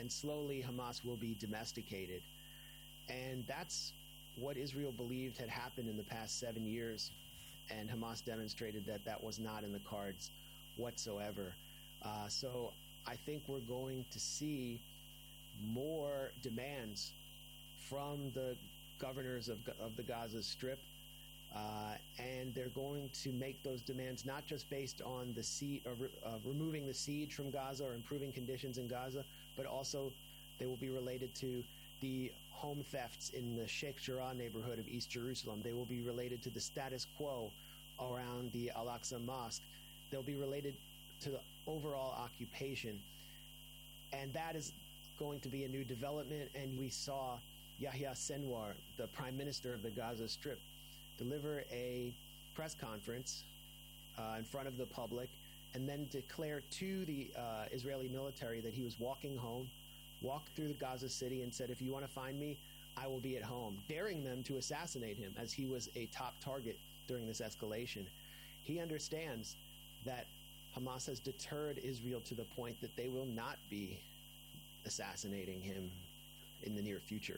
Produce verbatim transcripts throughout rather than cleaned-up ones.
and slowly Hamas will be domesticated. And that's what Israel believed had happened in the past seven years, and Hamas demonstrated that that was not in the cards whatsoever. Uh, so I think we're going to see more demands from the governors of, of the Gaza Strip, uh, and they're going to make those demands not just based on the siege, or re, uh, removing the siege from Gaza or improving conditions in Gaza, but also they will be related to the home thefts in the Sheikh Jarrah neighborhood of East Jerusalem. They will be related to the status quo around the Al-Aqsa Mosque. They'll be related to the overall occupation. And that is going to be a new development. And we saw Yahya Sinwar, the prime minister of the Gaza Strip, deliver a press conference uh, in front of the public and then declare to the uh, Israeli military that he was walking home, walked through the Gaza city and said, if you want to find me, I will be at home, daring them to assassinate him as he was a top target during this escalation. He understands that Hamas has deterred Israel to the point that they will not be assassinating him in the near future.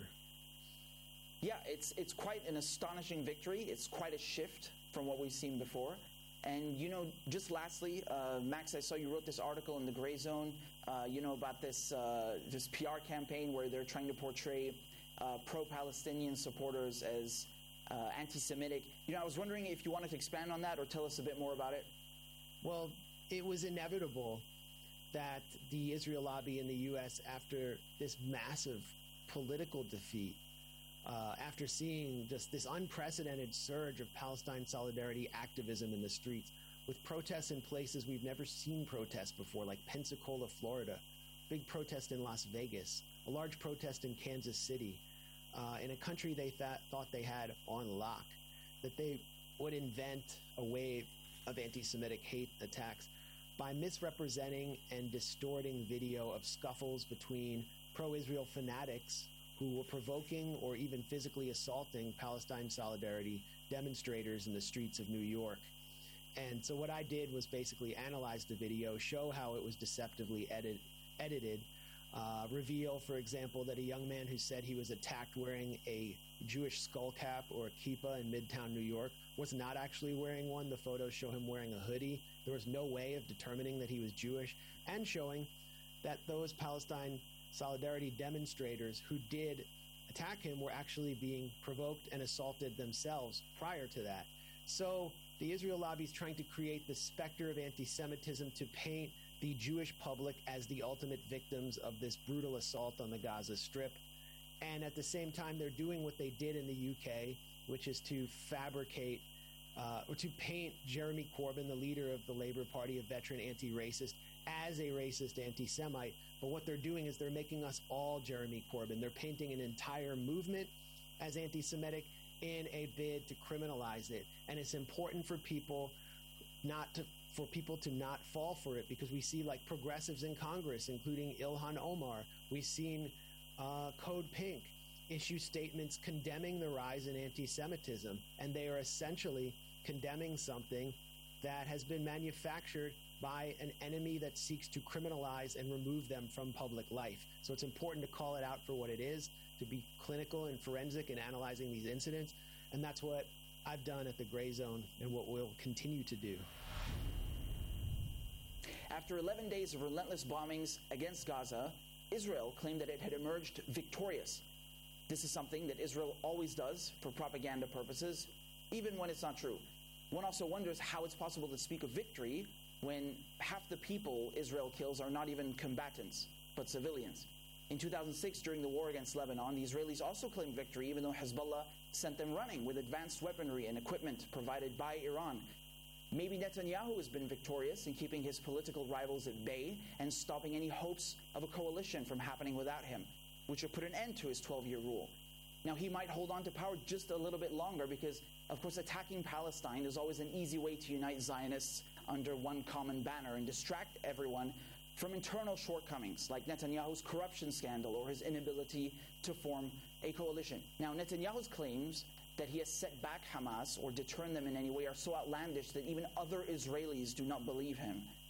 Yeah, it's it's quite an astonishing victory. It's quite a shift from what we've seen before. And, you know, just lastly, uh, Max, I saw you wrote this article in the Gray Zone, uh, you know, about this uh, this P R campaign where they're trying to portray uh, pro-Palestinian supporters as uh, anti-Semitic. You know, I was wondering if you wanted to expand on that or tell us a bit more about it. Well, it was inevitable that the Israel lobby in the U S, after this massive political defeat, Uh, after seeing just this unprecedented surge of Palestine solidarity activism in the streets, with protests in places we've never seen protests before, like Pensacola, Florida, big protest in Las Vegas, a large protest in Kansas City, uh, in a country they th- thought they had on lock, that they would invent a wave of anti-Semitic hate attacks by misrepresenting and distorting video of scuffles between pro-Israel fanatics who were provoking or even physically assaulting Palestine solidarity demonstrators in the streets of New York. And so what I did was basically analyze the video, show how it was deceptively edit, edited, uh, reveal, for example, that a young man who said he was attacked wearing a Jewish skull cap or a kippah in Midtown New York was not actually wearing one. The photos show him wearing a hoodie. There was no way of determining that he was Jewish, and showing that those Palestine solidarity demonstrators who did attack him were actually being provoked and assaulted themselves prior to that. So the Israel lobby is trying to create the specter of anti-Semitism to paint the Jewish public as the ultimate victims of this brutal assault on the Gaza Strip. And at the same time, they're doing what they did in the U K, which is to fabricate uh, or to paint Jeremy Corbyn, the leader of the Labour Party, a veteran anti-racist, as a racist anti-Semite. But what they're doing is they're making us all Jeremy Corbyn. They're painting an entire movement as anti-Semitic in a bid to criminalize it. And it's important for people not to for people to not fall for it, because we see like progressives in Congress, including Ilhan Omar. We've seen uh, Code Pink issue statements condemning the rise in anti-Semitism, and they are essentially condemning something that has been manufactured by an enemy that seeks to criminalize and remove them from public life. So it's important to call it out for what it is, to be clinical and forensic in analyzing these incidents. And that's what I've done at the Gray Zone and what we'll continue to do. After eleven days of relentless bombings against Gaza, Israel claimed that it had emerged victorious. This is something that Israel always does for propaganda purposes, even when it's not true. One also wonders how it's possible to speak of victory when half the people Israel kills are not even combatants, but civilians. In two thousand six, during the war against Lebanon, the Israelis also claimed victory, even though Hezbollah sent them running with advanced weaponry and equipment provided by Iran. Maybe Netanyahu has been victorious in keeping his political rivals at bay and stopping any hopes of a coalition from happening without him, which would put an end to his twelve-year rule. Now, he might hold on to power just a little bit longer because, of course, attacking Palestine is always an easy way to unite Zionists under one common banner and distract everyone from internal shortcomings like Netanyahu's corruption scandal or his inability to form a coalition. Now, Netanyahu's claims that he has set back Hamas or deterred them in any way are so outlandish that even other Israelis do not believe him.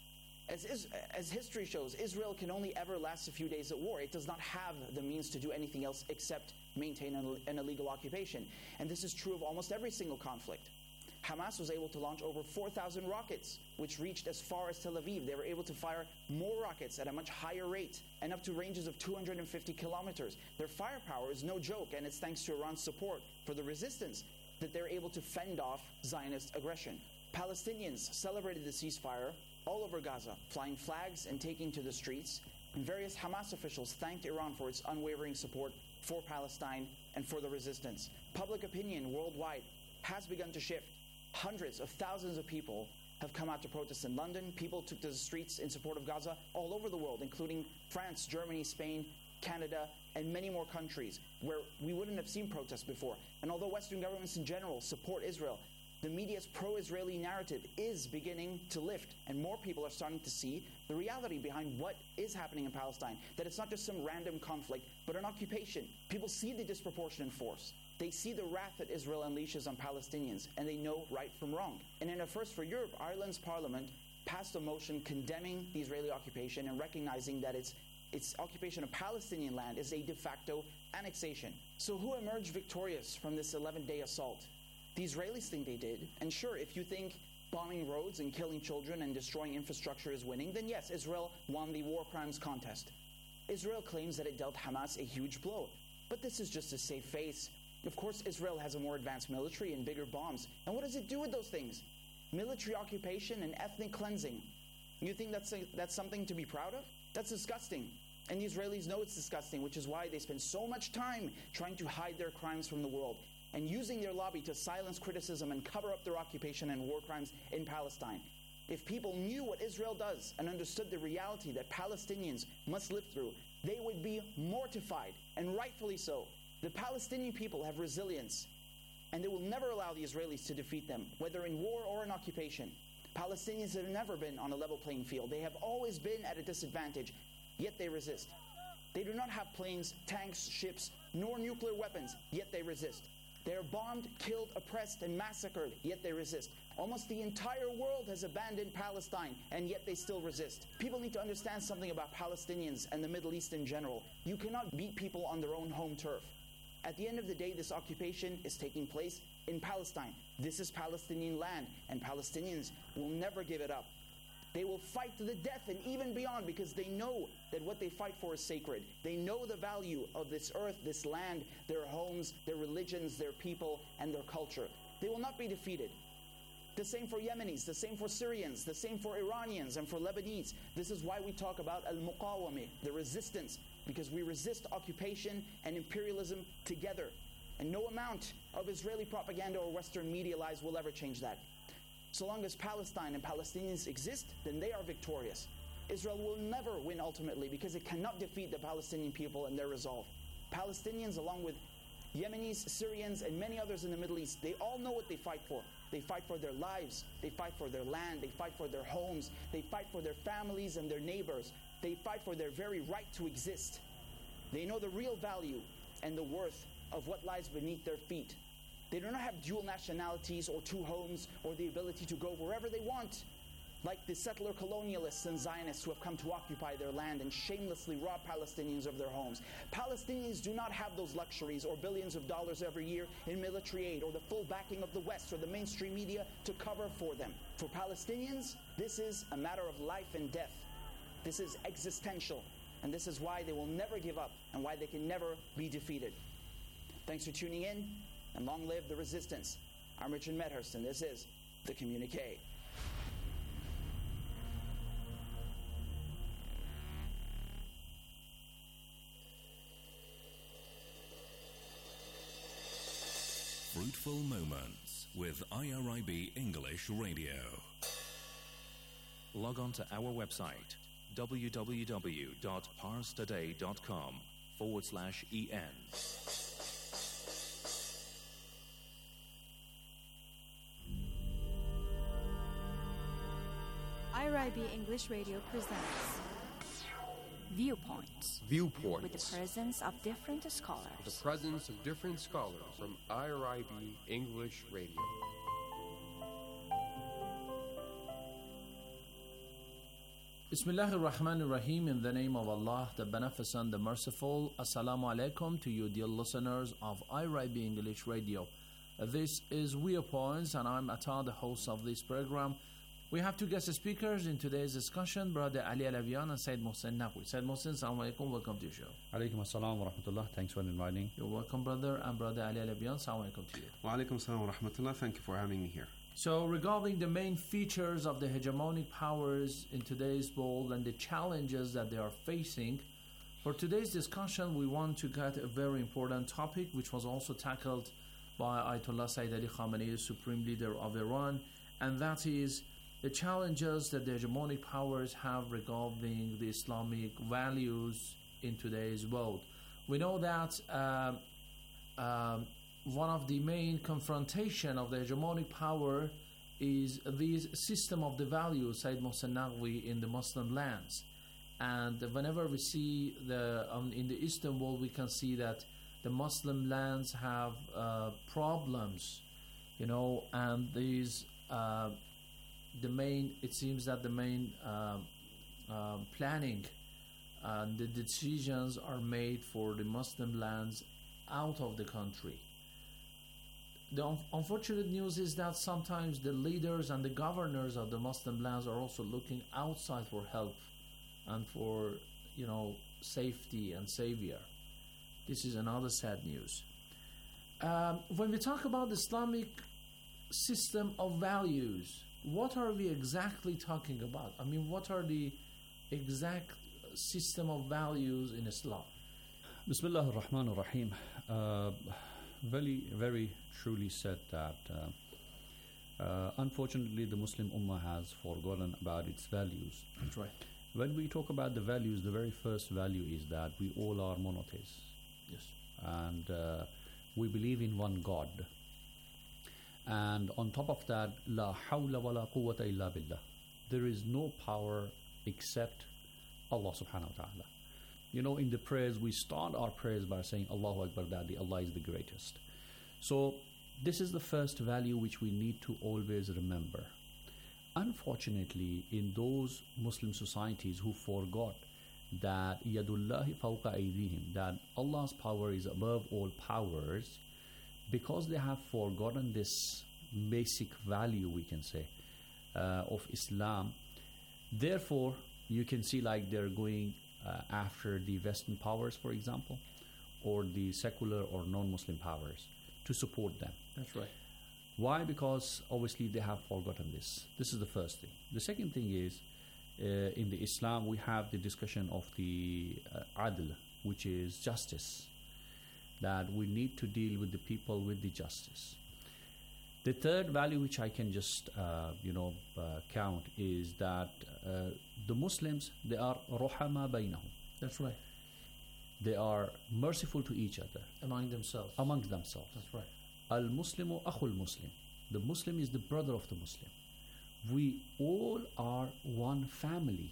As, is, as history shows, Israel can only ever last a few days at war. It does not have the means to do anything else except maintain an, an illegal occupation. And this is true of almost every single conflict. Hamas was able to launch over four thousand rockets, which reached as far as Tel Aviv. They were able to fire more rockets at a much higher rate and up to ranges of two hundred fifty kilometers. Their firepower is no joke, and it's thanks to Iran's support for the resistance that they're able to fend off Zionist aggression. Palestinians celebrated the ceasefire all over Gaza, flying flags and taking to the streets. And various Hamas officials thanked Iran for its unwavering support for Palestine and for the resistance. Public opinion worldwide has begun to shift. Hundreds of thousands of people have come out to protest in London. People took to the streets in support of Gaza all over the world, including France, Germany, Spain, Canada, and many more countries where we wouldn't have seen protests before. And although Western governments in general support Israel, the media's pro-Israeli narrative is beginning to lift, and more people are starting to see the reality behind what is happening in Palestine, that it's not just some random conflict, but an occupation. People see the disproportionate force. They see the wrath that Israel unleashes on Palestinians, and they know right from wrong. And in a first for Europe, Ireland's parliament passed a motion condemning the Israeli occupation and recognizing that its, its occupation of Palestinian land is a de facto annexation. So who emerged victorious from this eleven-day assault? The Israelis think they did, and sure, if you think bombing roads and killing children and destroying infrastructure is winning, then yes, Israel won the war crimes contest. Israel claims that it dealt Hamas a huge blow, but this is just to save face. Of course, Israel has a more advanced military and bigger bombs, and what does it do with those things? Military occupation and ethnic cleansing. You think that's, a, that's something to be proud of? That's disgusting. And the Israelis know it's disgusting, which is why they spend so much time trying to hide their crimes from the world, and using their lobby to silence criticism and cover up their occupation and war crimes in Palestine. If people knew what Israel does and understood the reality that Palestinians must live through, they would be mortified, and rightfully so. The Palestinian people have resilience, and they will never allow the Israelis to defeat them, whether in war or in occupation. Palestinians have never been on a level playing field. They have always been at a disadvantage, yet they resist. They do not have planes, tanks, ships, nor nuclear weapons, yet they resist. They are bombed, killed, oppressed, and massacred, yet they resist. Almost the entire world has abandoned Palestine, and yet they still resist. People need to understand something about Palestinians and the Middle East in general. You cannot beat people on their own home turf. At the end of the day, this occupation is taking place in Palestine. This is Palestinian land, and Palestinians will never give it up. They will fight to the death and even beyond, because they know that what they fight for is sacred. They know the value of this earth, this land, their homes, their religions, their people, and their culture. They will not be defeated. The same for Yemenis, the same for Syrians, the same for Iranians and for Lebanese. This is why we talk about al-muqawami, the resistance, because we resist occupation and imperialism together. And no amount of Israeli propaganda or Western media lies will ever change that. So long as Palestine and Palestinians exist, then they are victorious. Israel will never win ultimately, because it cannot defeat the Palestinian people and their resolve. Palestinians, along with Yemenis, Syrians, and many others in the Middle East, they all know what they fight for. They fight for their lives, they fight for their land, they fight for their homes, they fight for their families and their neighbors. They fight for their very right to exist. They know the real value and the worth of what lies beneath their feet. They do not have dual nationalities or two homes or the ability to go wherever they want, like the settler colonialists and Zionists who have come to occupy their land and shamelessly rob Palestinians of their homes. Palestinians do not have those luxuries or billions of dollars every year in military aid or the full backing of the West or the mainstream media to cover for them. For Palestinians, this is a matter of life and death. This is existential, and this is why they will never give up and why they can never be defeated. Thanks for tuning in, and long live the resistance. I'm Richard Medhurst, and this is The Communique. Fruitful Moments with I R I B English Radio. Log on to our website, www.parstoday.com forward slash en. I R I B English Radio presents Viewpoints. Viewpoints. With the presence of different scholars. The presence of different scholars from I R I B English Radio. Bismillahir Rahmanir Rahim. In the name of Allah, the Beneficent, the Merciful. Assalamu alaikum to you, dear listeners of I R I B English Radio. Uh, This is We Points, and I'm Atta, the host of this program. We have two guest speakers in today's discussion, Brother Ali Alavian and Said Mohsen Naqvi. Said Mohsen, Assalamu alaikum, welcome to the show. Alaikum assalam wa rahmatullah. Thanks for inviting. You're welcome, brother. And Brother Ali Alavian, Assalamu alaikum to you. Wa alaikum assalam wa rahmatullah. Thank you for having me here. So, regarding the main features of the hegemonic powers in today's world and the challenges that they are facing, for today's discussion, we want to get a very important topic, which was also tackled by Ayatollah Sayyid Ali Khamenei, the Supreme Leader of Iran, and that is the challenges that the hegemonic powers have regarding the Islamic values in today's world. We know that uh, uh, one of the main confrontation of the hegemonic power is this system of the values, Said Mohsen Naqvi, in the Muslim lands. And whenever we see the um, in the Eastern world, we can see that the Muslim lands have uh, problems, you know, and these uh, the main, it seems that the main uh, uh, planning and the decisions are made for the Muslim lands out of the country. The un- unfortunate news is that sometimes the leaders and the governors of the Muslim lands are also looking outside for help and for, you know, safety and savior. This is another sad news. Um, when we talk about the Islamic system of values, what are we exactly talking about? I mean, what are the exact system of values in Islam? Bismillah ar-Rahman ar-Rahim. Uh, very, very truly said that uh, uh, unfortunately the Muslim Ummah has forgotten about its values. That's right. When we talk about the values, the very first value is that we all are monotheists. Yes. And uh, we believe in one God. And on top of that, la hawla wa la quwwata illa billah. There is no power except Allah subhanahu wa ta'ala. You know, in the prayers, we start our prayers by saying Allahu Akbar, Daddy, Allah is the greatest. So this is the first value which we need to always remember. Unfortunately, in those Muslim societies who forgot that yadullahi fawqa aydihim, that Allah's power is above all powers, because they have forgotten this basic value, we can say, uh, of Islam, therefore you can see like they're going uh, after the Western powers, for example, or the secular or non-Muslim powers to support them. That's right. Why? Because obviously they have forgotten this. This is the first thing. The second thing is, uh, in the Islam we have the discussion of the uh, adl, which is justice, that we need to deal with the people with the justice. The third value which I can just uh, you know uh, count is that uh, the Muslims, they are rohama bainahum. That's right. They are merciful to each other. Among themselves. Amongst themselves. That's right. Al-Muslimu akhul Muslim. The Muslim is the brother of the Muslim. We all are one family.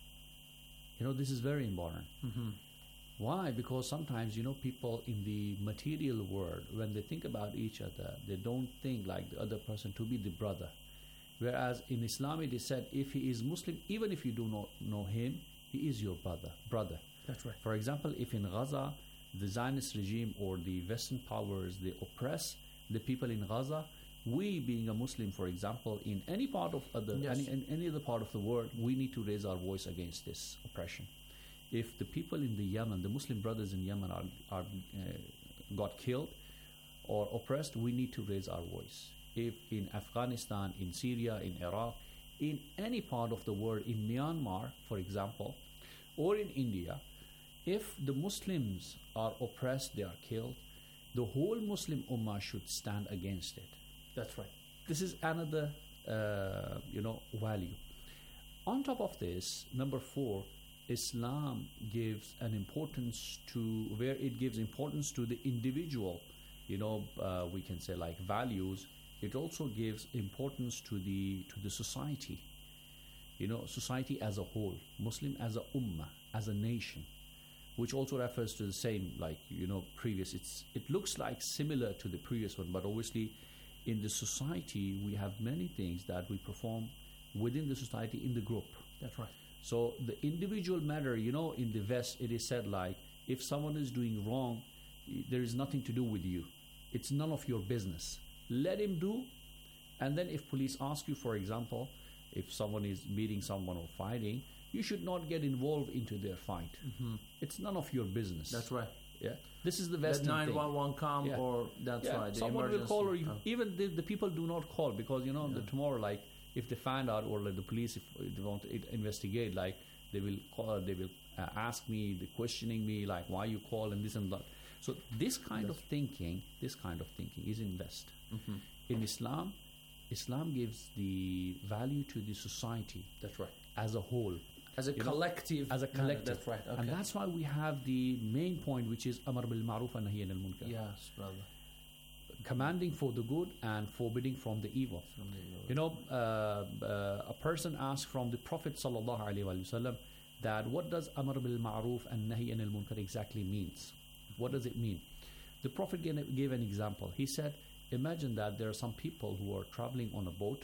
You know, this is very important. Mm-hmm. Why? Because sometimes, you know, people in the material world, when they think about each other, they don't think like the other person to be the brother. Whereas in Islam it is said, if he is Muslim, even if you do not know him, he is your brother. brother. That's right. For example, if in Gaza, the Zionist regime or the Western powers, they oppress the people in Gaza, we being a Muslim, for example, in any part of other, Yes. any, in any other part of the world, we need to raise our voice against this oppression. If the people in the Yemen, the Muslim brothers in Yemen are, are uh, got killed or oppressed, we need to raise our voice. If in Afghanistan, in Syria, in Iraq, in any part of the world, in Myanmar, for example, or in India, if the Muslims are oppressed, they are killed, the whole Muslim Ummah should stand against it. That's right. This is another, uh, you know, value. On top of this, number four, Islam gives an importance to, where it gives importance to the individual, you know, uh, we can say like values, it also gives importance to the to the society, you know, society as a whole, Muslim as a ummah, as a nation, which also refers to the same, like, you know, previous. It's it looks like similar to the previous one, but obviously in the society we have many things that we perform within the society in the group. That's right. So the individual matter, you know, in the West, it is said like, if someone is doing wrong, there is nothing to do with you. It's none of your business. Let him do. And then if police ask you, for example, if someone is beating someone or fighting, you should not get involved into their fight. Mm-hmm. It's none of your business. That's right. Yeah, this is the Western Let thing. nine one one come, Yeah. or that's Yeah, right. The someone will emergency. call, or you, Oh. even the, the people do not call because you know Yeah. the tomorrow, like if they find out, or like the police, if they want to investigate, like they will call, they will uh, ask me, they questioning me, like why you call and this and that. So this kind of thinking, this kind of thinking is in West. Mhm. In Islam, Islam gives the value to the society. That's right. As a whole. As a You know, collective. as a manner, collective. That's right. Okay. And that's why we have the main point, which is Amar bil Ma'ruf and Nahy anil Munkar. Yes, brother. Commanding for the good and forbidding from the evil. From the evil. You know, uh, uh, a person asked from the Prophet sallallahu alaihi wasallam that what does Amar bil Ma'ruf and Nahy anil Munkar exactly means? What does it mean? The Prophet gave, gave an example. He said, imagine that there are some people who are traveling on a boat,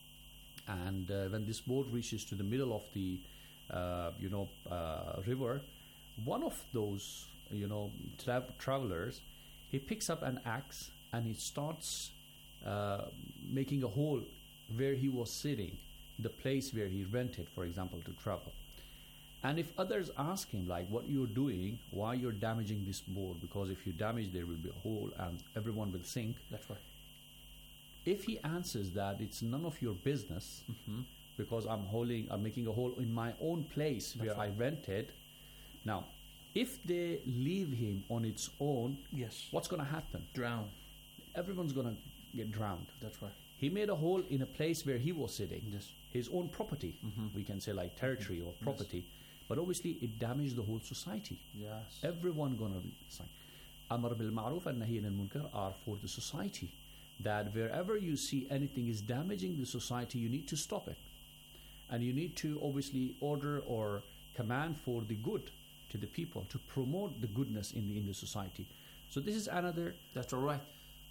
and uh, when this boat reaches to the middle of the uh, you know uh, river, one of those you know tra- travelers, he picks up an axe and he starts uh, making a hole where he was sitting, the place where he rented, for example, to travel. And if others ask him, like, what you're doing, why you're damaging this boat, because if you damage, there will be a hole and everyone will sink. That's right. If he answers that it's none of your business, Mm-hmm. because I'm holding, I'm making a hole in my own place That's where right. I rented. Now, if they leave him on its own, Yes. what's going to happen? Drown. Everyone's going to get drowned. That's right. He made a hole in a place where he was sitting, Yes. his own property. Mhm. We can say like territory or property, but obviously it damaged the whole society. Yes. Everyone gonna be sign. Amar bil Ma'ruf and Nahy anil Munkar are for the society. That wherever you see anything is damaging the society, you need to stop it, and you need to obviously order or command for the good to the people, to promote the goodness in the in the society. So this is another. That's all right.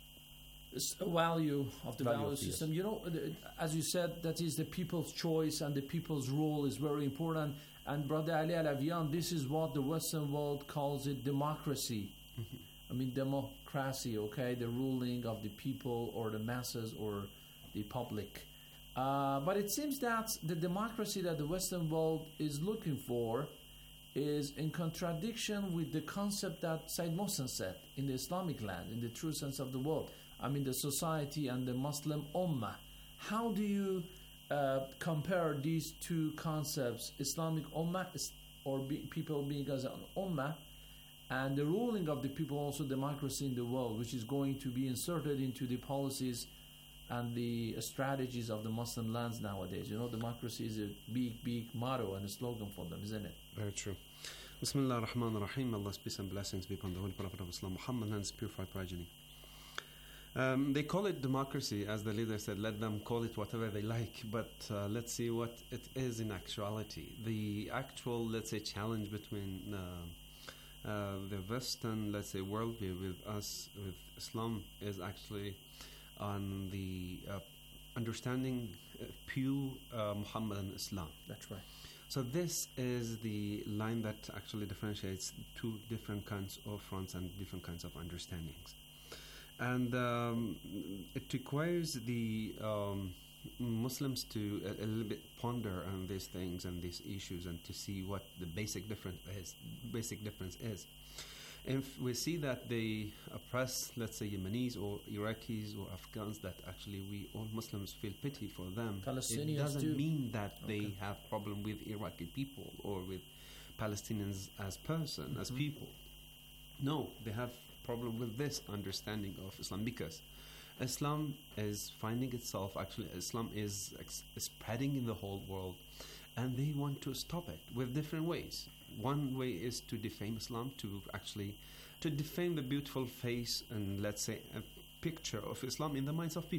It's a value of the Value value of the- system. You know, the- as you said, that is the people's choice and the people's role is very important. And Brother Ali Alavian, this is what the Western world calls it democracy. I mean, democracy, okay? The ruling of the people or the masses or the public. Uh, but it seems that the democracy that the Western world is looking for is in contradiction with the concept that Sayyid Mohsen said in the Islamic land, in the true sense of the word. I mean, the society and the Muslim Ummah. How do you uh, compare these two concepts, Islamic Ummah is- or be, people being as an Ummah, and the ruling of the people, also democracy in the world, which is going to be inserted into the policies and the strategies of the Muslim lands nowadays? You know, democracy is a big, big motto and a slogan for them, isn't it? Very true. Bismillah ar-Rahman ar-Rahim. Allah's peace and blessings be upon the Holy Prophet of Islam, Muhammad, and his purified progeny. Um, they call it democracy, as the leader said. Let them call it whatever they like, but uh, let's see what it is in actuality. The actual, let's say, challenge between uh, uh, the Western, let's say, worldview with us, with Islam, is actually on the uh, understanding uh, pure uh, Muhammadan Islam. That's right. So this is the line that actually differentiates two different kinds of fronts and different kinds of understandings. And um, it requires the um, Muslims to a, a little bit ponder on these things and these issues, and to see what the basic difference is. Basic difference is. If we see that they oppress, let's say, Yemenis or Iraqis or Afghans, that actually we all Muslims feel pity for them. It Palestinians doesn't do. mean that they Okay. have problem with Iraqi people or with Palestinians as person, as people. No, they have problem with this understanding of Islam, because Islam is finding itself, actually Islam is ex- spreading in the whole world, and they want to stop it with different ways. One way is to defame Islam, to actually to defame the beautiful face and, let's say, a picture of Islam in the minds of people.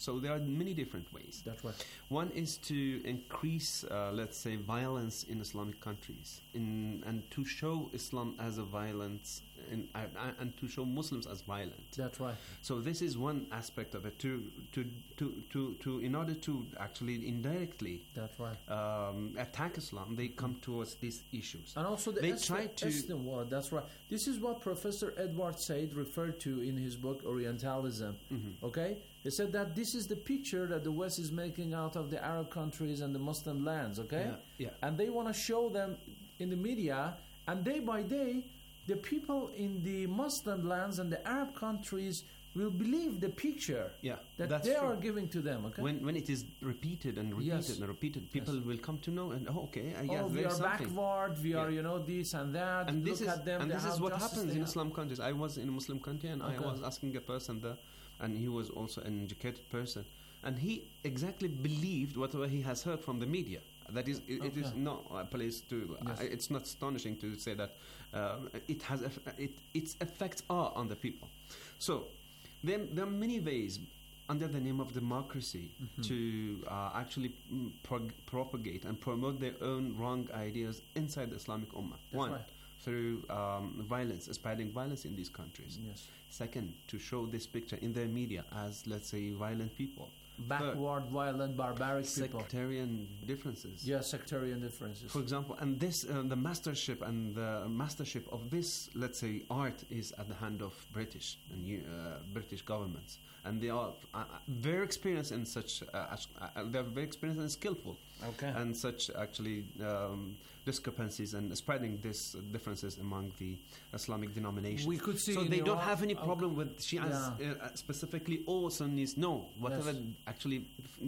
So there are many different ways. That's right. One is to increase, uh, let's say, violence in Islamic countries, in, and to show Islam as a violence, in, uh, and to show Muslims as violent. That's right. So this is one aspect of it. To to to to, to in order to actually indirectly That's right. um, attack Islam, they come towards these issues. And also the They Est- try to- Eastern world. That's right. This is what Professor Edward Said referred to in his book Orientalism. Mm-hmm. Okay, he said that this is the picture that the West is making out of the Arab countries and the Muslim lands. Okay, Yeah, yeah. and they want to show them in the media, and day by day, the people in the Muslim lands and the Arab countries will believe the picture Yeah, that that's they true. are giving to them. Okay, When when it is repeated and repeated Yes. and repeated, people Yes. will come to know and oh, okay, uh, yes, oh, we there's are something. backward. We are, Yeah. you know, this and that. And this Look is at them. and they this have is what justice, happens they in have- Islam countries. I was in a Muslim country and Okay. I was asking a person there, and he was also an educated person, and he exactly believed whatever he has heard from the media. That is, it, it is Okay. not a place to. Yes. Uh, it's not astonishing to say that uh, it has eff- it, its effects are on the people. So there, there are many ways under the name of democracy Mm-hmm. to uh, actually mm, prog- propagate and promote their own wrong ideas inside the Islamic Ummah. That's One, right. through um, violence, spreading violence in these countries. Yes. Second, to show this picture in their media as, let's say, violent people. Backward, violent, barbaric Third, people. sectarian differences. Yeah, sectarian differences. For example, and this, uh, the mastership and the mastership of this, let's say, art is at the hand of British and you- uh, British governments, and they are uh, very experienced in such. Uh, act- uh, they are very experienced and skillful, Okay. and such actually um, discrepancies and spreading these differences among the Islamic denominations. We could see so in they don't Iraq- have any okay. problem with Shias Yeah. uh, specifically or Sunnis. No, whatever Yes. actually,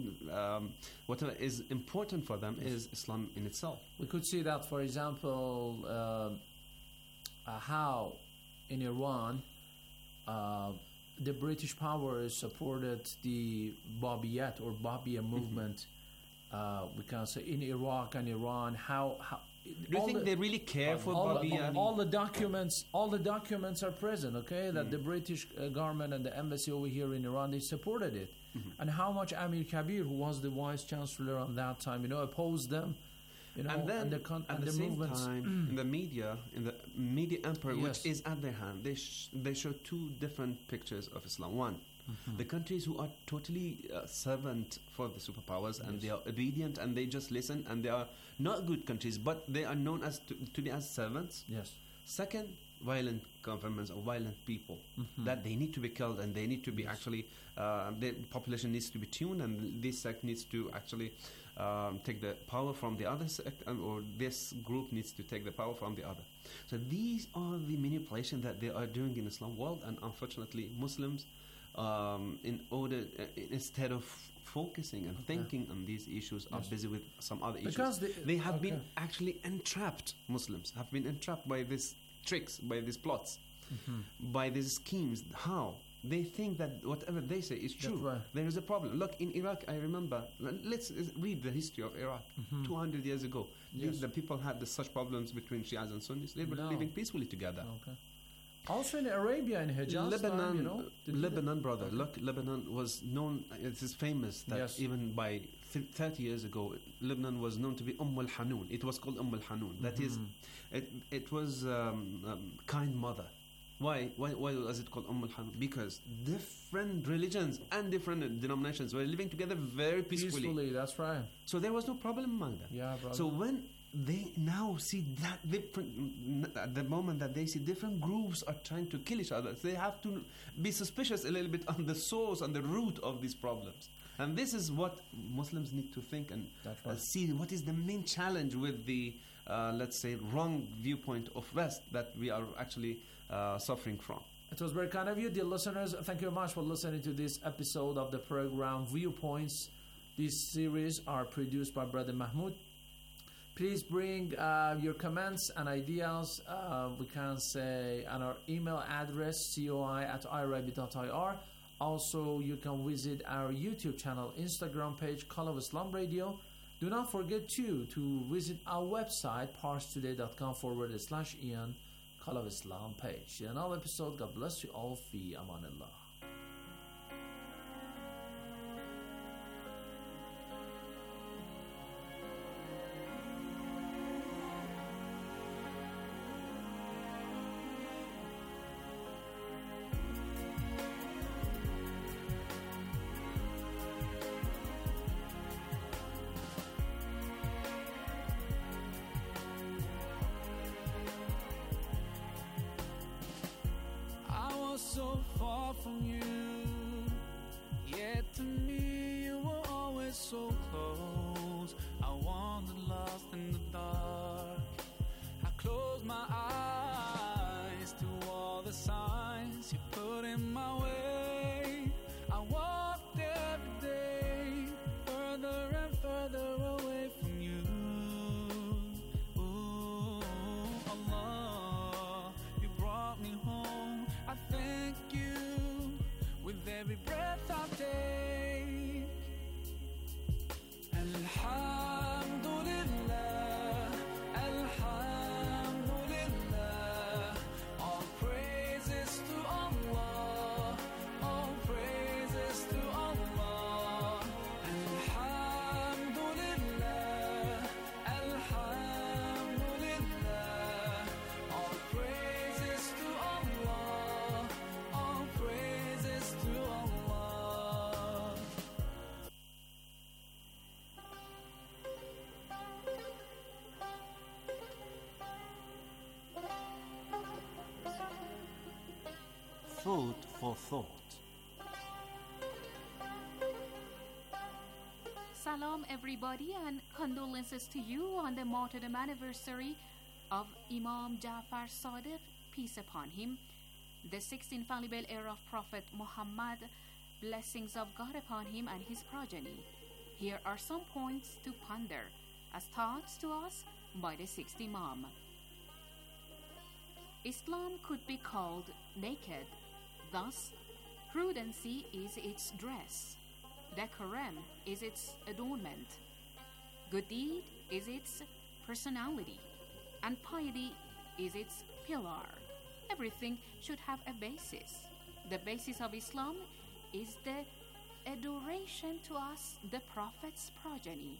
um, whatever is important for them is Islam in itself. We could see that, for example, uh, uh, how in Iran uh, the British powers supported the Babiyat or Babia movement. Uh, we can say in Iraq and Iran. How? how Do you all think the- they really care for all, Babia? all the documents, all the documents are present. Okay, that the British uh, government and the embassy over here in Iran, they supported it, and how much Amir Kabir, who was the vice chancellor on that time, you know, opposed them. You know, and then the con- at and the, the same movements. time, in the media, in the media empire, Yes. which is at their hand, they sh- they show two different pictures of Islam. One, Mm-hmm. the countries who are totally uh, servant for the superpowers and they are obedient and they just listen and they are not good countries, but they are known as to, to be as servants. Yes. Second, violent governments or violent people Mm-hmm. that they need to be killed and they need to be actually uh, the population needs to be tuned and this sect needs to actually um, take the power from the other sect um, or this group needs to take the power from the other. So these are the manipulation that they are doing in Islam world, and unfortunately Muslims um, in order uh, instead of focusing and thinking on these issues are Yes. busy with some other Because issues. the- They have been okay. actually entrapped. Muslims have been entrapped by these tricks, by these plots, Mm-hmm. by these schemes. How? They think that whatever they say is That's true. right. There is a problem. Look, in Iraq, I remember, l- let's uh, read the history of Iraq two hundred years ago. Mm-hmm. Yes. The people had the, such problems between Shias and Sunnis. They were No. living peacefully together. Okay. Also in Arabia, in Hijaz Lebanon, time, you know, uh, did- Lebanon, brother. Look, Lebanon was known. It is famous that Yes. even by th- thirty years ago, Lebanon was known to be Umm al Hanun. It was called Umm al Hanun. That is, Mm-hmm. it, it was um, um, kind mother. Why? Why? Why was it called Umm al Hanun? Because different religions and different denominations were living together very peacefully. peacefully. That's right. So there was no problem among them. Yeah, brother. So when they now see that different, at the moment that they see different groups are trying to kill each other, they have to be suspicious a little bit on the source, on the root of these problems. And this is what Muslims need to think and That's uh, right. see what is the main challenge with the, uh, let's say, wrong viewpoint of West that we are actually uh, suffering from. It was very kind of you, dear listeners. Thank you very much for listening to this episode of the program Viewpoints. These series are produced by Brother Mahmoud. Please bring uh, your comments and ideas. Uh, we can say on our email address, coi at irib dot ir. Also, you can visit our YouTube channel, Instagram page, Call of Islam Radio. Do not forget too to visit our website, parstoday.com forward slash Ian, Call of Islam page. In another episode, God bless you all. Fi amanillah. so far from you, yet to me you were always so close. I wandered lost in the dark. I closed my eyes to all the signs you put in my way. I walked every day further and further away from you. Ooh, Allah, you brought me home. I thank you with every breath I take. Alhamdulillah, Alhamdulillah, all praises to Allah, all praises to Allah. Alhamdulillah, Alhamdulillah, all praises to Allah, all praises to Allah. Food for thought. Salam everybody and condolences to you on the martyrdom anniversary of Imam Ja'far Sadiq, peace upon him, the sixth infallible heir of Prophet Muhammad, blessings of God upon him and his progeny. Here are some points to ponder as thoughts to us by the sixth Imam. Islam could be called naked, thus prudency is its dress, decorum is its adornment, good deed is its personality, and piety is its pillar. Everything should have a basis. The basis of Islam is the adoration to us, the Prophet's progeny.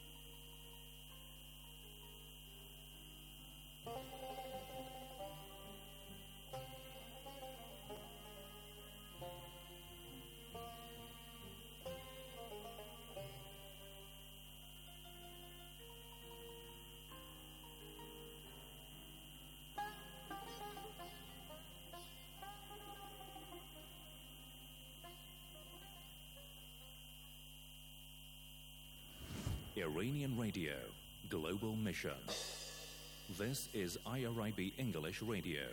Iranian Radio, Global Mission. This is I R I B English Radio.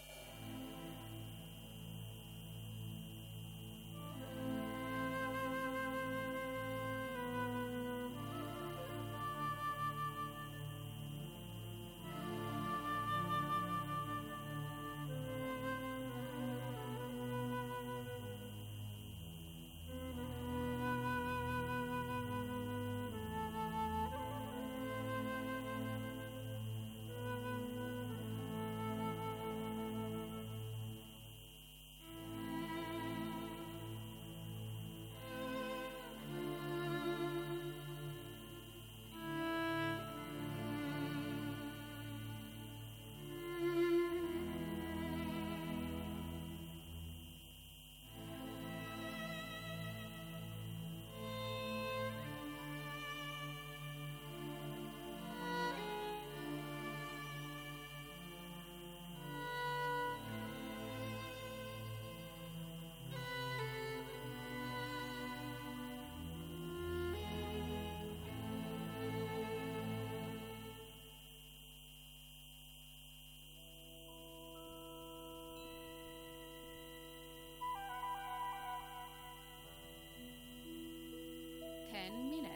Ten minutes.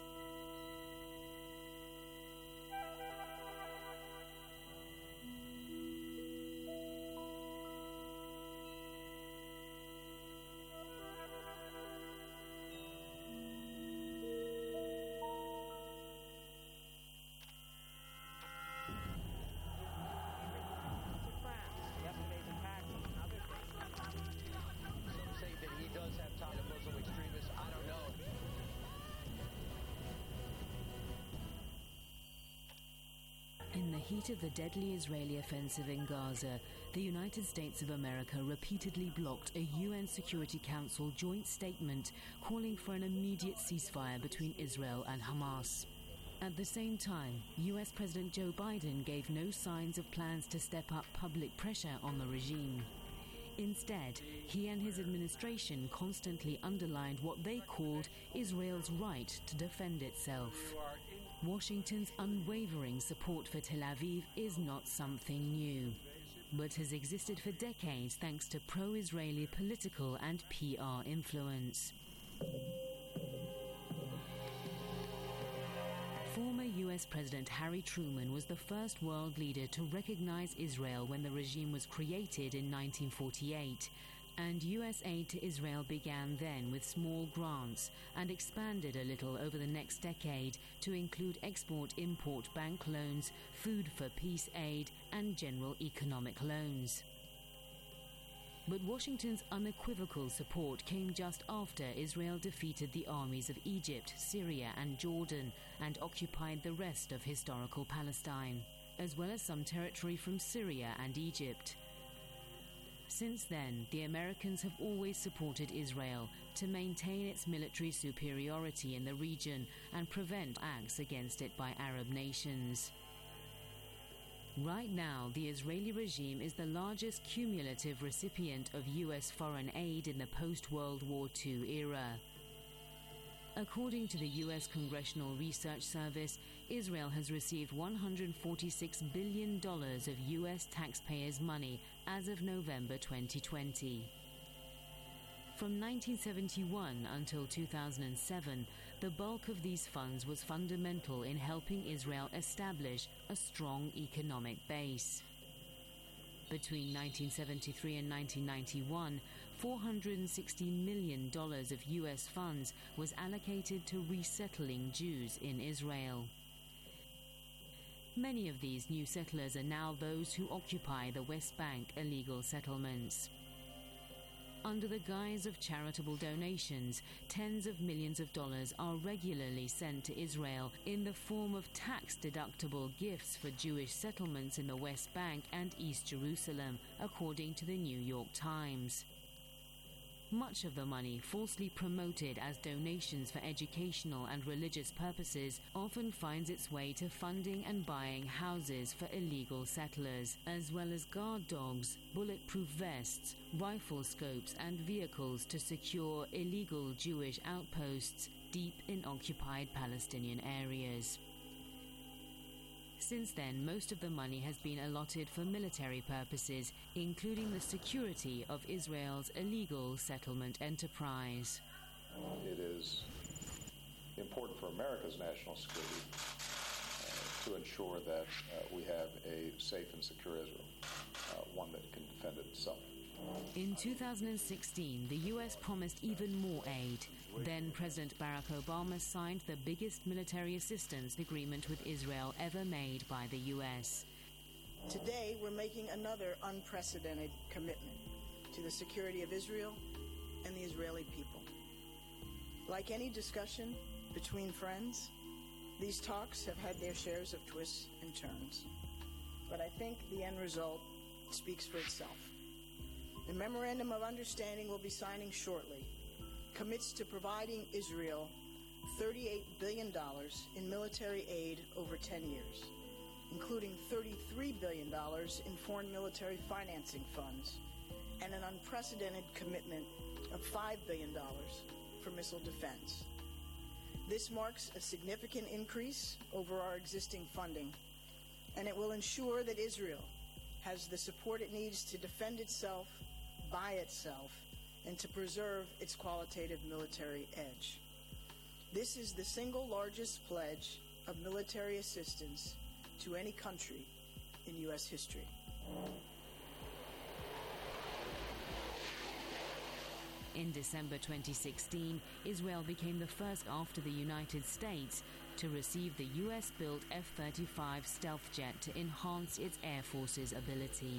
In the heat of the deadly Israeli offensive in Gaza, the United States of America repeatedly blocked a U N Security Council joint statement calling for an immediate ceasefire between Israel and Hamas. At the same time, U S President Joe Biden gave no signs of plans to step up public pressure on the regime. Instead, he and his administration constantly underlined what they called Israel's right to defend itself. Washington's unwavering support for Tel Aviv is not something new, but has existed for decades thanks to pro-Israeli political and P R influence. Former U S President Harry Truman was the first world leader to recognize Israel when the regime was created in nineteen forty-eight, and U S aid to Israel began then with small grants and expanded a little over the next decade to include export-import bank loans, food for peace aid, and general economic loans. But Washington's unequivocal support came just after Israel defeated the armies of Egypt, Syria, and Jordan and occupied the rest of historical Palestine, as well as some territory from Syria and Egypt. Since then, the Americans have always supported Israel to maintain its military superiority in the region and prevent acts against it by Arab nations. Right now, the Israeli regime is the largest cumulative recipient of U S foreign aid in the post-World War Two era. According to the U S Congressional Research Service, Israel has received one hundred forty-six billion dollars of U S taxpayers' money as of November twenty twenty. From nineteen seventy-one until two thousand seven, the bulk of these funds was fundamental in helping Israel establish a strong economic base. Between nineteen seventy-three and nineteen ninety-one, four hundred sixty million dollars of U S funds was allocated to resettling Jews in Israel. Many of these new settlers are now those who occupy the West Bank illegal settlements. Under the guise of charitable donations, tens of millions of dollars are regularly sent to Israel in the form of tax-deductible gifts for Jewish settlements in the West Bank and East Jerusalem, according to the New York Times. Much of the money, falsely promoted as donations for educational and religious purposes, often finds its way to funding and buying houses for illegal settlers, as well as guard dogs, bulletproof vests, rifle scopes, and vehicles to secure illegal Jewish outposts deep in occupied Palestinian areas. Since then, most of the money has been allotted for military purposes, including the security of Israel's illegal settlement enterprise. It is important for America's national security uh, to ensure that uh, we have a safe and secure Israel, uh, one that can defend itself. In two thousand sixteen, the U S promised even more aid. Then President Barack Obama signed the biggest military assistance agreement with Israel ever made by the U S. Today, we're making another unprecedented commitment to the security of Israel and the Israeli people. Like any discussion between friends, these talks have had their shares of twists and turns. But I think the end result speaks for itself. The Memorandum of Understanding we'll be signing shortly commits to providing Israel thirty-eight billion dollars in military aid over ten years, including thirty-three billion dollars in foreign military financing funds and an unprecedented commitment of five billion dollars for missile defense. This marks a significant increase over our existing funding, and it will ensure that Israel has the support it needs to defend itself by itself and to preserve its qualitative military edge. This is the single largest pledge of military assistance to any country in U S history. In December twenty sixteen, Israel became the first after the United States to receive the U S-built F thirty-five stealth jet to enhance its Air Force's ability.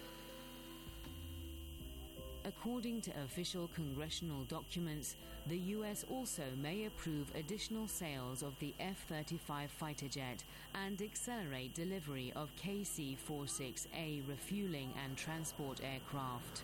According to official congressional documents, the U S also may approve additional sales of the F thirty-five fighter jet and accelerate delivery of K C forty-six A refueling and transport aircraft.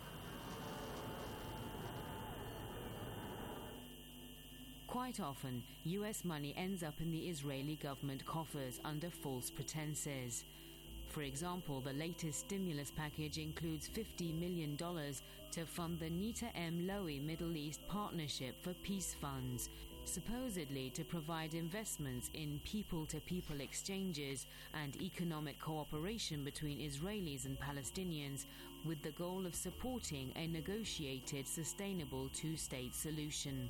Quite often, U S money ends up in the Israeli government coffers under false pretenses. For example, the latest stimulus package includes fifty million dollars to fund the Nita M. Lowy Middle East Partnership for Peace Funds, supposedly to provide investments in people-to-people exchanges and economic cooperation between Israelis and Palestinians, with the goal of supporting a negotiated, sustainable two-state solution.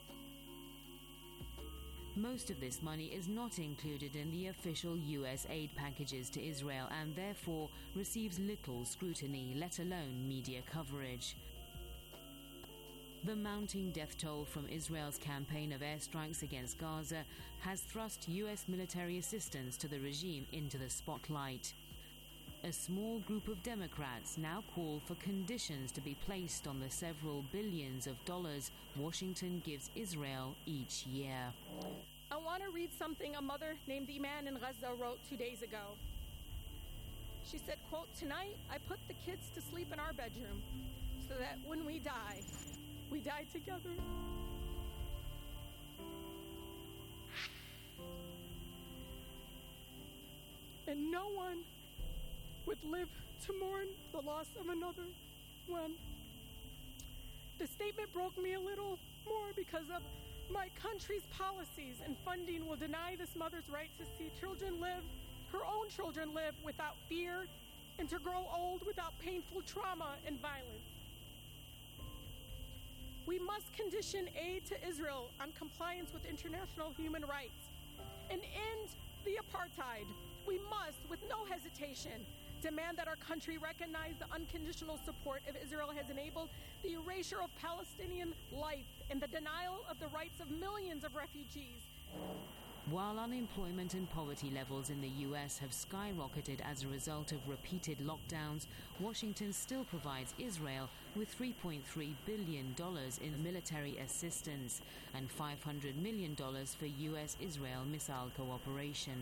Most of this money is not included in the official U S aid packages to Israel and therefore receives little scrutiny, let alone media coverage. The mounting death toll from Israel's campaign of airstrikes against Gaza has thrust U S military assistance to the regime into the spotlight. A small group of Democrats now call for conditions to be placed on the several billions of dollars Washington gives Israel each year. I want to read something a mother named Iman in Gaza wrote two days ago. She said, quote, "Tonight I put the kids to sleep in our bedroom so that when we die, we die together." And no one would live to mourn the loss of another one. The statement broke me a little more because of my country's policies and funding will deny this mother's right to see children live, her own children live without fear, and to grow old without painful trauma and violence. We must condition aid to Israel on compliance with international human rights and end the apartheid. We must, with no hesitation, demand that our country recognize the unconditional support of Israel has enabled the erasure of Palestinian life and the denial of the rights of millions of refugees. While unemployment and poverty levels in the U S have skyrocketed as a result of repeated lockdowns, Washington still provides Israel with three point three billion dollars in military assistance and five hundred million dollars for U S Israel missile cooperation.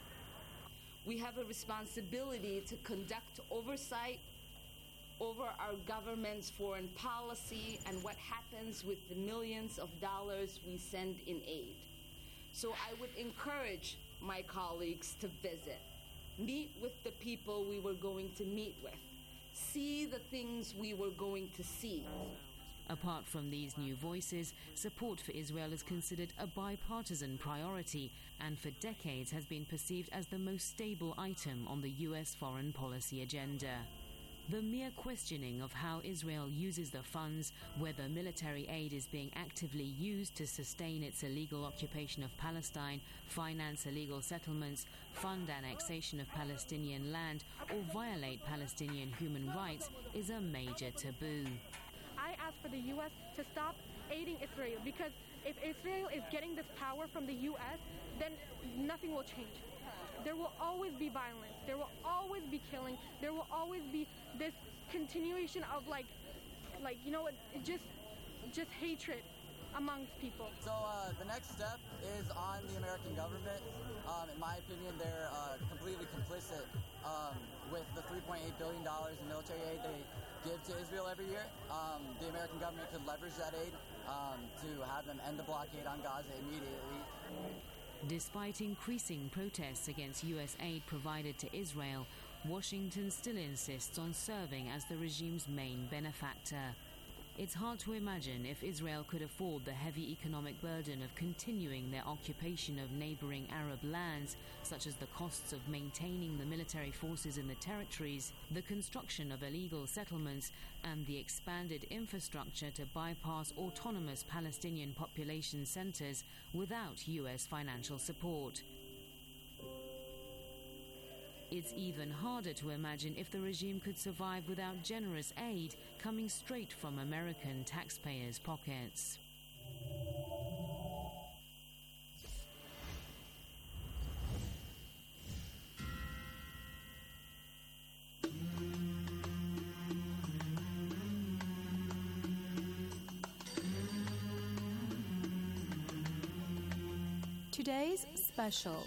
We have a responsibility to conduct oversight over our government's foreign policy and what happens with the millions of dollars we send in aid. So I would encourage my colleagues to visit, meet with the people we were going to meet with, see the things we were going to see. Apart from these new voices, support for Israel is considered a bipartisan priority and for decades has been perceived as the most stable item on the U S foreign policy agenda. The mere questioning of how Israel uses the funds, whether military aid is being actively used to sustain its illegal occupation of Palestine, finance illegal settlements, fund annexation of Palestinian land, or violate Palestinian human rights is a major taboo. I ask for the U S to stop aiding Israel because if Israel is getting this power from the U S, then nothing will change. There will always be violence. There will always be killing. There will always be this continuation of like, like you know, just, just hatred amongst people. So uh, the next step is on the American government. Um, in my opinion, they're uh, completely complicit um, with the three point eight billion dollars in military aid they give to Israel every year. Um, the American government could leverage that aid um, to have them end the blockade on Gaza immediately. Despite increasing protests against U S aid provided to Israel, Washington still insists on serving as the regime's main benefactor. It's hard to imagine if Israel could afford the heavy economic burden of continuing their occupation of neighboring Arab lands, such as the costs of maintaining the military forces in the territories, the construction of illegal settlements, and the expanded infrastructure to bypass autonomous Palestinian population centers without U S financial support. It's even harder to imagine if the regime could survive without generous aid coming straight from American taxpayers' pockets. Today's special.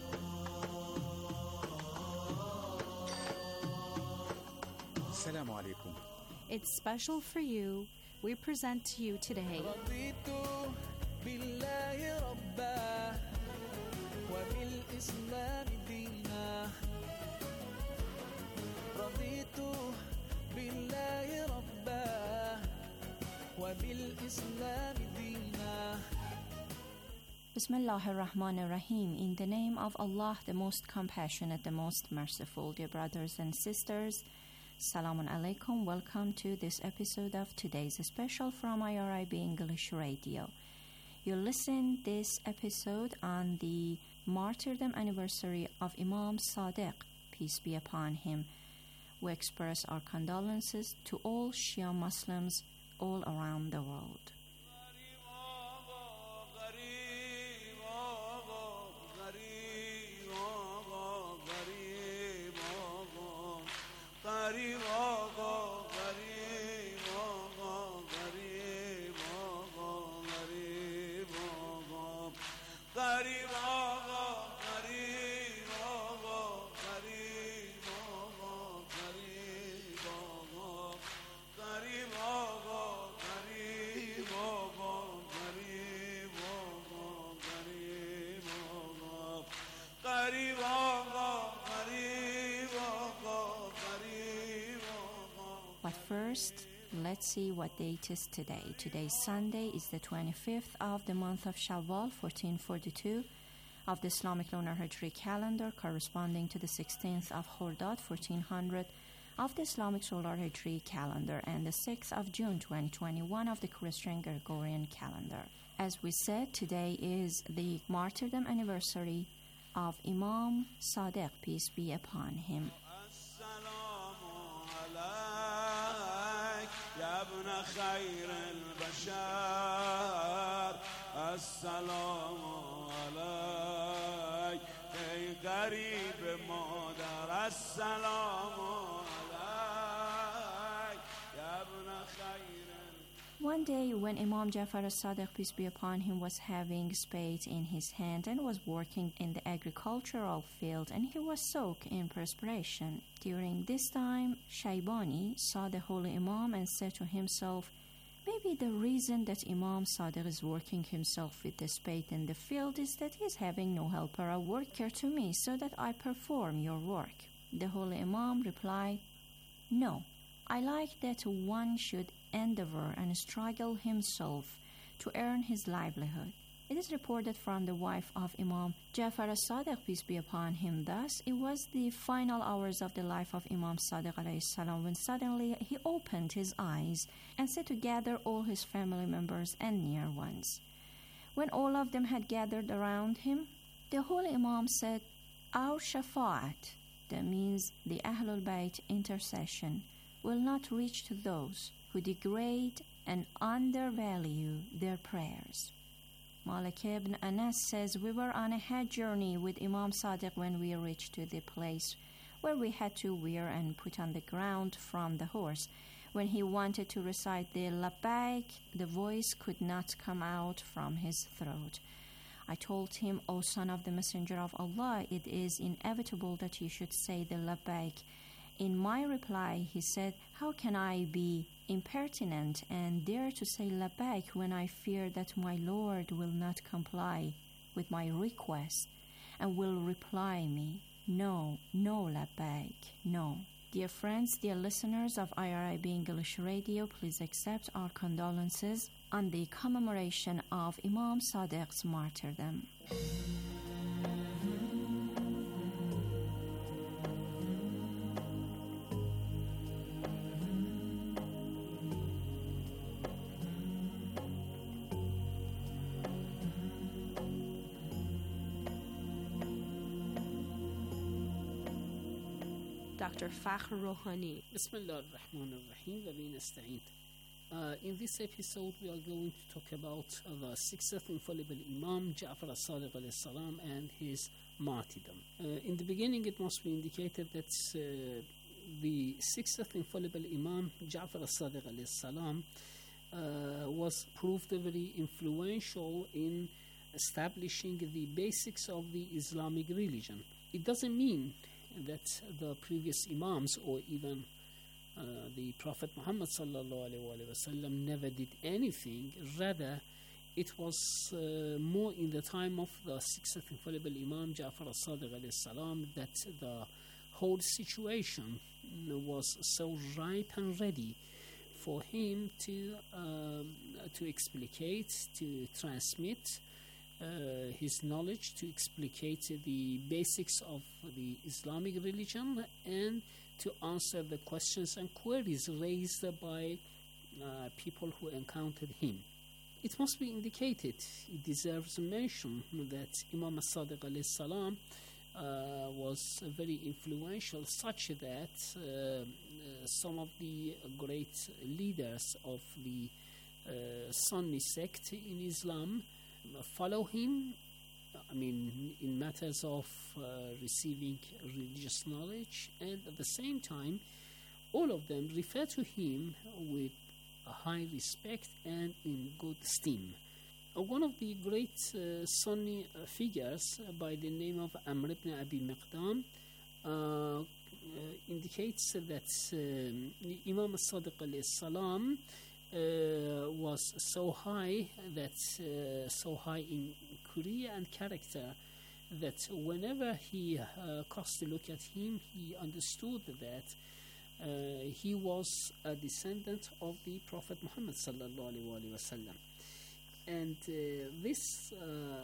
Assalamu alaikum. It's special for you. We present to you today رضيت بالله ربا وبالإسلام دينا. Bismillah ar-Rahman ar-Rahim. In the name of Allah, the most compassionate, the most merciful. Dear brothers and sisters, Assalamu alaikum. Welcome to this episode of today's special from I R I B English Radio. You listen this episode on the martyrdom anniversary of Imam Sadiq, peace be upon him. We express our condolences to all Shia Muslims all around the world. But first, let's see what date is today. Today's Sunday is the twenty-fifth of the month of Shawwal, fourteen forty-two of the Islamic Lunar Hijri calendar, corresponding to the sixteenth of Khordad, fourteen hundred of the Islamic Solar Hijri calendar, and the sixth of June, twenty twenty-one of the Christian Gregorian calendar. As we said, today is the martyrdom anniversary of Imam Sadiq, peace be upon him. يا ابن خير البشر السلام عليك ای قریب مادر السلام عليك يا ابن خير. One day when Imam Jafar as-Sadiq, peace be upon him, was having spade in his hand and was working in the agricultural field, and he was soaked in perspiration. During this time, Shaybani saw the holy Imam and said to himself, maybe the reason that Imam Sadiq is working himself with the spade in the field is that he is having no helper or worker to me, so that I perform your work. The holy Imam replied, no, I like that one should endeavor and struggle himself to earn his livelihood. It is reported from the wife of Imam Jafar as-Sadiq, peace be upon him, thus, it was the final hours of the life of Imam Sadiq alayhi salam when suddenly he opened his eyes and said to gather all his family members and near ones. When all of them had gathered around him, the holy Imam said, our shafa'at, that means the Ahlul Bayt intercession, will not reach to those who degrade and undervalue their prayers. Malik ibn Anas says, we were on a Hajj journey with Imam Sadiq when we reached to the place where we had to wear and put on the ground from the horse. When he wanted to recite the labbaik, the voice could not come out from his throat. I told him, O son of the Messenger of Allah, it is inevitable that you should say the labbaik. In my reply, he said, how can I be impertinent and dare to say labbaik when I fear that my Lord will not comply with my request and will reply me, no, no labbaik, no. Dear friends, dear listeners of I R I B English Radio, please accept our condolences on the commemoration of Imam Sadiq's martyrdom. Doctor Fakhr Rouhani. Bismillah ar-Rahman ar-Rahim wa bihi nasta'in. Uh, in this episode, we are going to talk about uh, the sixth infallible Imam, Ja'far as-Sadiq alayhi salam, and his martyrdom. Uh, in the beginning, it must be indicated that uh, the sixth infallible Imam, Ja'far as-Sadiq alayhi salam, uh, was proved very influential in establishing the basics of the Islamic religion. It doesn't mean that the previous Imams or even uh, the Prophet Muhammad sallallahu alaihi wasallam never did anything. Rather, it was uh, more in the time of the sixth infallible Imam Ja'far as-Sadiq alayhi salam that the whole situation was so ripe and ready for him to um, to explicate, to transmit uh, his knowledge, to explicate the basics of the Islamic religion, and to answer the questions and queries raised by uh, people who encountered him. It must be indicated, it deserves mention, that Imam as-Sadiq alayhi salam uh, was very influential, such that uh, uh, some of the great leaders of the uh, Sunni sect in Islam follow him, I mean, in matters of uh, receiving religious knowledge, and at the same time, all of them refer to him with a high respect and in good esteem. Uh, one of the great uh, Sunni uh, figures uh, by the name of Amr ibn Abi Miqdam uh, uh, indicates that um, Imam as-Sadiq alayhi salam uh, was so high that uh, so high in career and character that whenever he uh, cast a look at him, he understood that Uh, he was a descendant of the Prophet Muhammad sallallahu alaihi wasallam, and uh, this uh,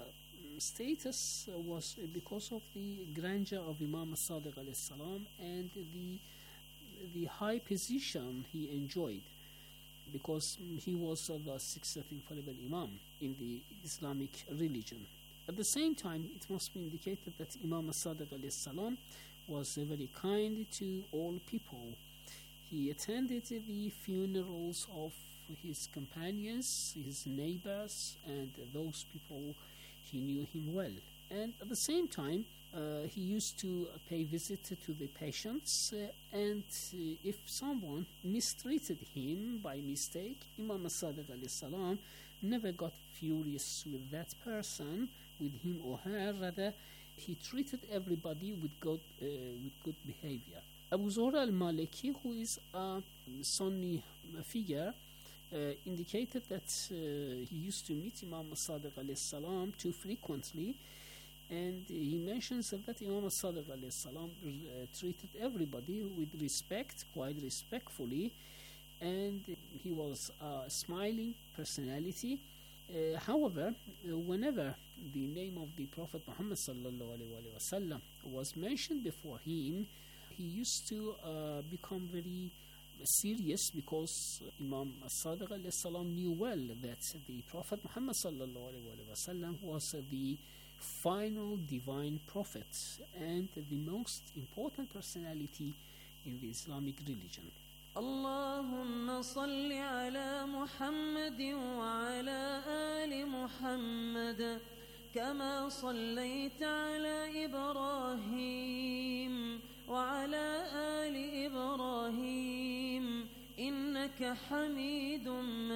status was because of the grandeur of Imam as-Sadiq alayhi salam and the the high position he enjoyed, because he was uh, the sixth infallible Imam in the Islamic religion. At the same time, it must be indicated that Imam as-Sadiq alayhi salam was uh, very kind to all people. He attended the funerals of his companions, his neighbors, and those people he knew him well. And at the same time, uh, he used to pay visit to the patients, uh, and uh, if someone mistreated him by mistake, Imam as-Sadiq alayhi salam never got furious with that person, with him or her. Rather, he treated everybody with good, uh, with good behavior. Abu Zuhra al-Maliki, who is a Sunni figure, uh, indicated that uh, he used to meet Imam as-Sadiq alayhi salam too frequently, and he mentions that Imam as-Sadiq alayhi salam uh, treated everybody with respect, quite respectfully, and he was a smiling personality. Uh, however, uh, whenever the name of the Prophet Muhammad sallallahu alaihi wasallam was mentioned before him, he used to uh, become very serious, because Imam as-Sadiq alayhi salam knew well that the Prophet Muhammad sallallahu alaihi wasallam was the final divine prophet and the most important personality in the Islamic religion. اللهم صل على محمد وعلى آل محمد كما صليت على إبراهيم وعلى آل إبراهيم إنك حميد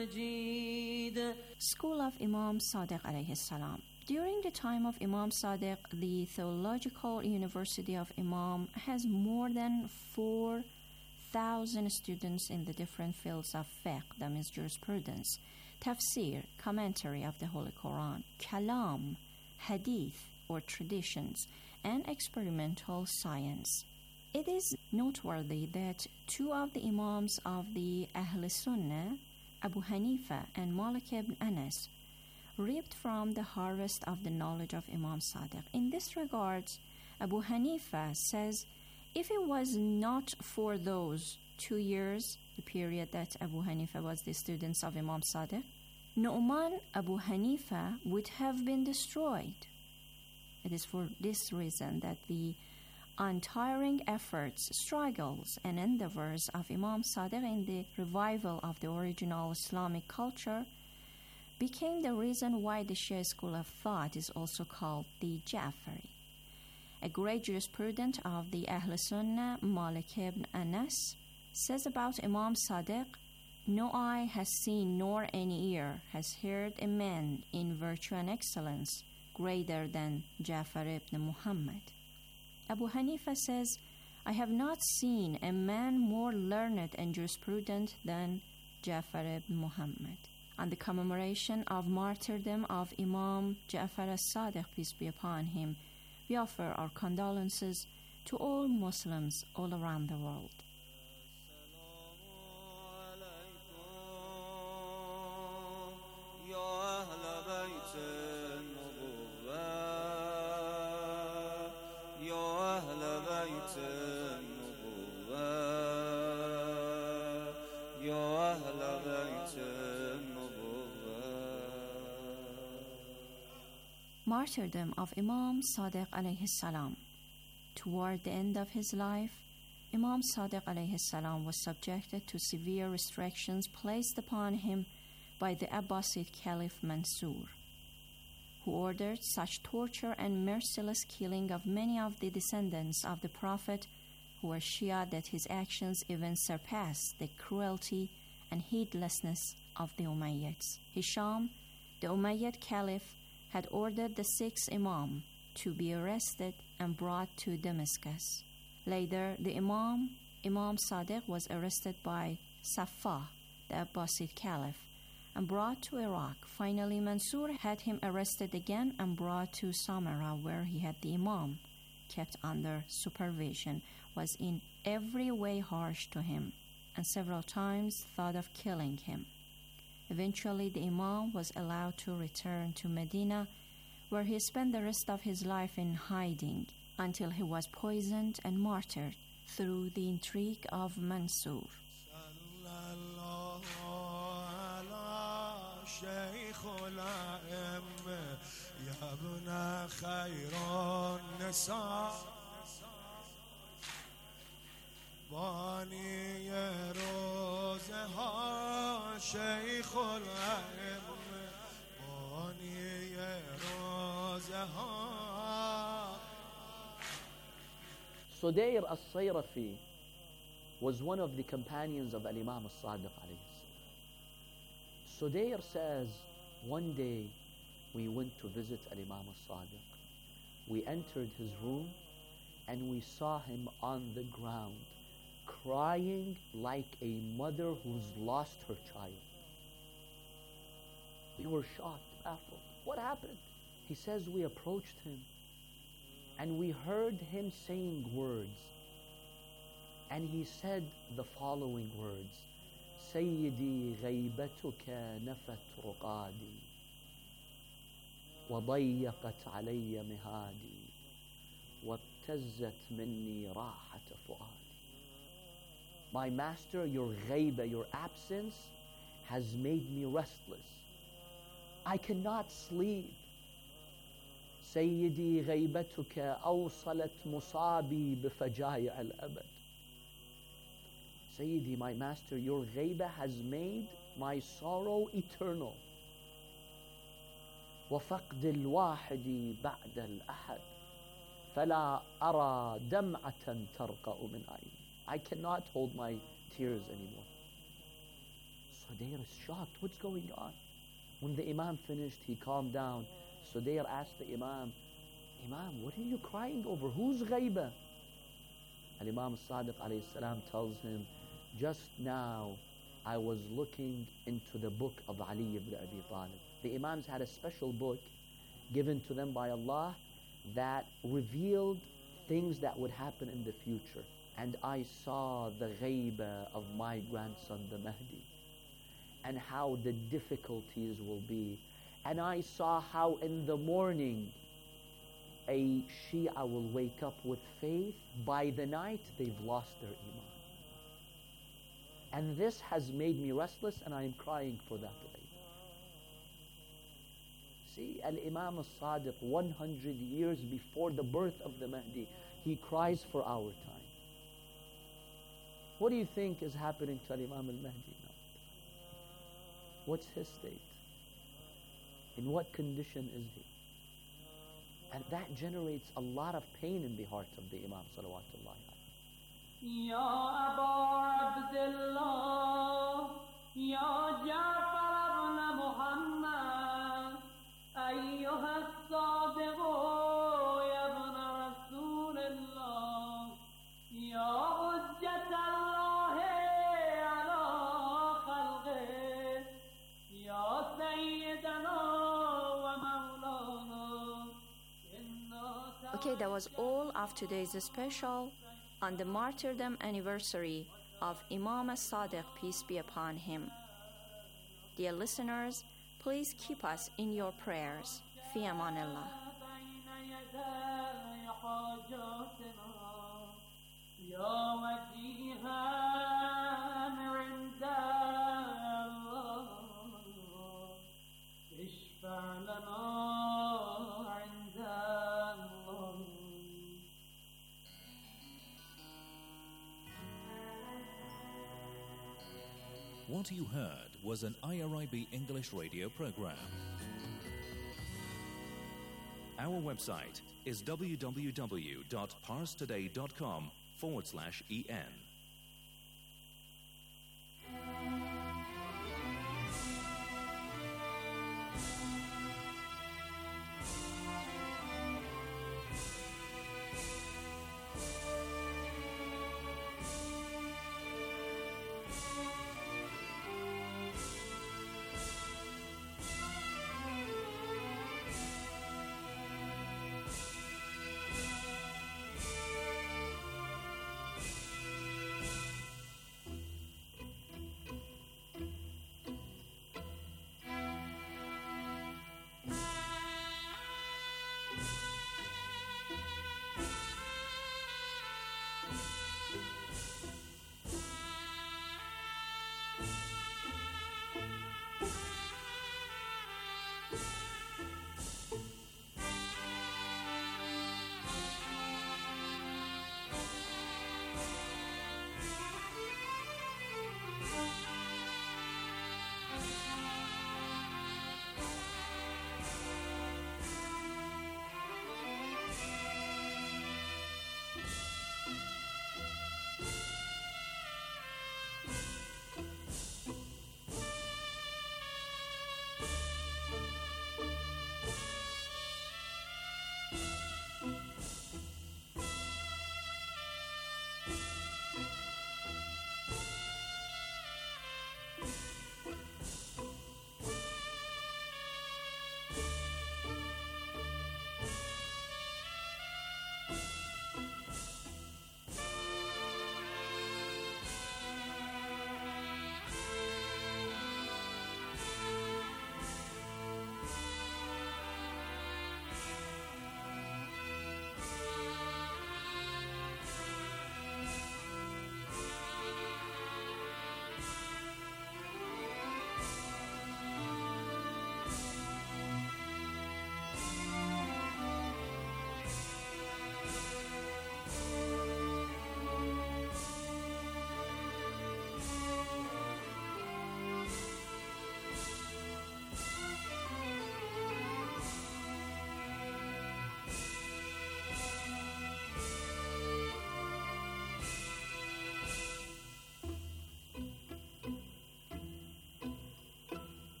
مجيد. School of Imam Sadiq alayhi salam. During the time of Imam Sadiq, the Theological University of Imam has more than four thousand students in the different fields of fiqh, that means jurisprudence, tafsir, commentary of the Holy Quran, kalam, hadith or traditions, and experimental science. It is noteworthy that two of the Imams of the Ahl Sunnah, Abu Hanifa and Malik ibn Anas, reaped from the harvest of the knowledge of Imam Sadiq. In this regard, Abu Hanifa says, if it was not for those two years, the period that Abu Hanifa was the students of Imam Sadiq, Nu'man Abu Hanifa would have been destroyed. It is for this reason that the untiring efforts, struggles, and endeavors of Imam Sadiq in the revival of the original Islamic culture became the reason why the Shia school of thought is also called the Ja'fari. A great jurisprudent of the Ahl Sunnah, Malik ibn Anas, says about Imam Sadiq, no eye has seen nor any ear has heard a man in virtue and excellence greater than Ja'far ibn Muhammad. Abu Hanifa says, I have not seen a man more learned and jurisprudent than Ja'far ibn Muhammad. On the commemoration of martyrdom of Imam Ja'far as-Sadiq, peace be upon him, we offer our condolences to all Muslims all around the world. Martyrdom of Imam Sadiq alayhi salam. Toward the end of his life, Imam Sadiq alayhi salam was subjected to severe restrictions placed upon him by the Abbasid Caliph Mansur, who ordered such torture and merciless killing of many of the descendants of the Prophet who were Shia that his actions even surpassed the cruelty and heedlessness of the Umayyads. Hisham, the Umayyad Caliph, had ordered the sixth Imam to be arrested and brought to Damascus. Later, the Imam, Imam Sadiq, was arrested by Saffah, the Abbasid Caliph, and brought to Iraq. Finally, Mansur had him arrested again and brought to Samarra, where he had the Imam kept under supervision, was in every way harsh to him, and several times thought of killing him. Eventually, the Imam was allowed to return to Medina, where he spent the rest of his life in hiding until he was poisoned and martyred through the intrigue of Mansur. بانی روزها شیخ الائمه بانی روزها. Sudayr al-Sayrafi was one of the companions of Al-Imam al-Sadiq alayhi salam. Sudayr says, one day we went to visit Al-Imam al-Sadiq. We entered his room and we saw him on the ground, crying like a mother who's lost her child. We were shocked, baffled. What happened? He says we approached him and we heard him saying words. And he said the following words: Sayyidi ghaybatuka nafat ruqadi wa dayyaqat alayya mihadi wa ibtazzat minni rahat fuadi. My master, your ghayba, your absence, has made me restless. I cannot sleep. Sayyidi ghaybatuka awsalat musabi bifajai al-abad. Sayyidi, my master, your ghayba has made my sorrow eternal. وفقد الواحد بعد الأحد فلا أرى دمعة ترقأ من عيني. I cannot hold my tears anymore. Sudayr is shocked. What's going on? When the Imam finished, he calmed down. Sudayr asked the Imam, Imam, what are you crying over? Whose ghayba? And Imam Sadiq alayhi salam tells him, just now I was looking into the book of Ali ibn Abi Talib. The Imams had a special book given to them by Allah that revealed things that would happen in the future. And I saw the ghayba of my grandson, the Mahdi, and how the difficulties will be. And I saw how in the morning a Shia will wake up with faith. By the night, they've lost their Iman. And this has made me restless, and I am crying for that ghayba. See, Al-Imam al-Sadiq, one hundred years before the birth of the Mahdi, he cries for our time. What do you think is happening to Imam al-Mahdi now? What's his state? In what condition is he? And that generates a lot of pain in the heart of the Imam salawatullah. Ya Aba Abdullah, Ya Ja'far ibn Muhammad, Ayyuha as-Sadiq, Ya ibn Rasulullah, Ya Hujjat Allah ala khalqih, Ya Sayyidana wa Mawlana. Okay, that was all of today's special on the martyrdom anniversary of Imam as-Sadiq, peace be upon him. Dear listeners, please keep us in your prayers. Fi amanillah. What you heard was an I R I B English radio program. Our website is www.parstoday.com forward slash en.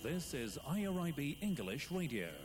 This is I R I B English Radio.